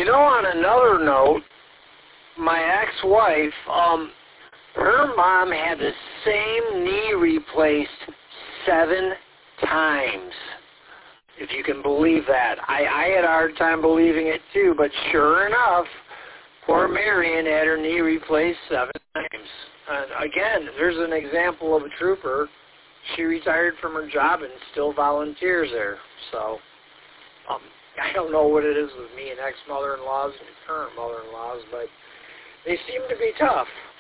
on another note, my ex-wife, her mom had the same knee replaced 7 times, if you can believe that. I had a hard time believing it too, but sure enough, poor Marion had her knee replaced 7 times. Again, there's an example of a trooper. She retired from her job and still volunteers there. So I don't know what it is with me and ex-mother-in-laws and current mother-in-laws, but they seem to be tough.